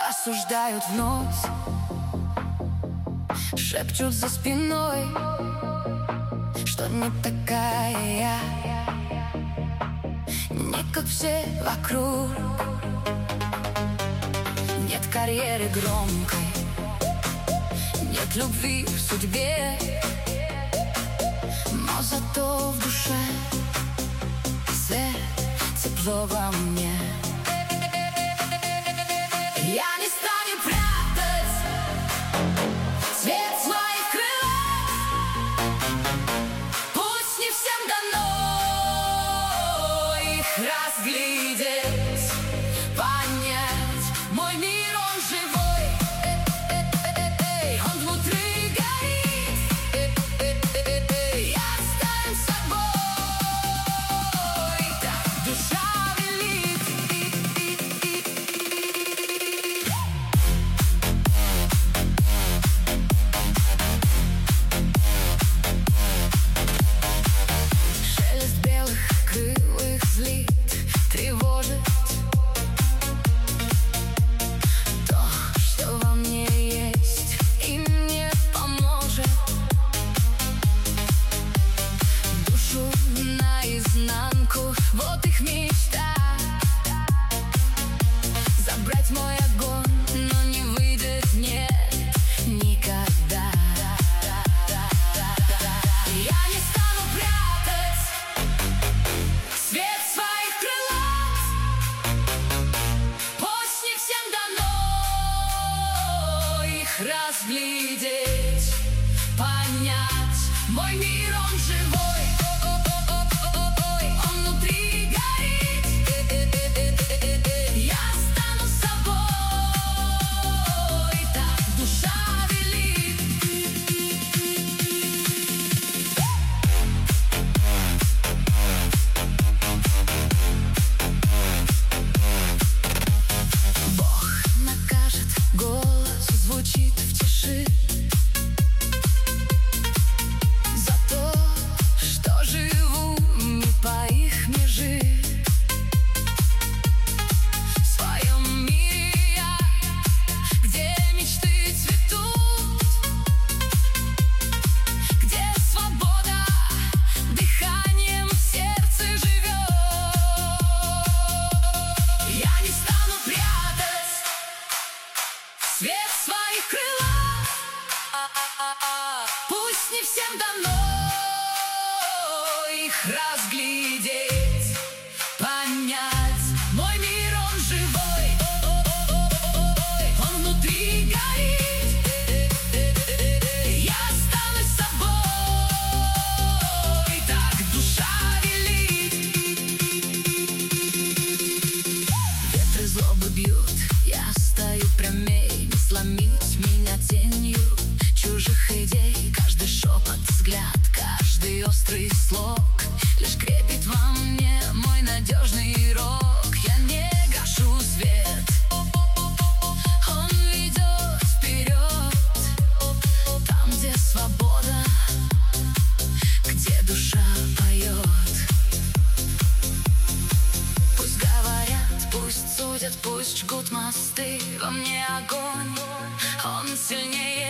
осуждают вновь, шепчут за спиной, что не такая я, не как все вокруг. Нет карьеры громкой, нет любви в судьбе, но зато в душе свет, тепло во мне. Я не стану прятать цвет своих крыльев, пусть не всем дано их разглядеть, понять. Мой мир, он живой, он внутри горит. Я стану собой, так душа велит. Шелест белых крылых злит, тревожит то, что во мне есть, и мне поможет душу наизнанку. Вот их мечта — забрать мой огонь, но не выйдет, нет, никогда. Я не стану прятать свет своих крылов, пусть не всем дано их разглядеть, понять. Мой мир, он живой, он внутри горит. Я стану собой, так душа велит. Бог накажет, голос звучит в тиши, за то, что живу не по их межи. В своем мире я, где мечты цветут, где свобода дыханием в сердце живет. Я не стану прятать свет своих крылов, пусть не всем дано их разглядеть, понять. Мой мир, он живой, он внутри горит. Я стану собой, так душа велит. Ветры злобы бьют, я стою прямей, не сломить меня тенью чужих идей. Каждый шепот, взгляд, каждый острый слог лишь крепит во мне мой надежный рог. Я не гашу свет, он ведет вперед, там, где свобода, где душа поет. Пусть говорят, пусть судят, пусть жгут мосты, во мне огонь, он сильнее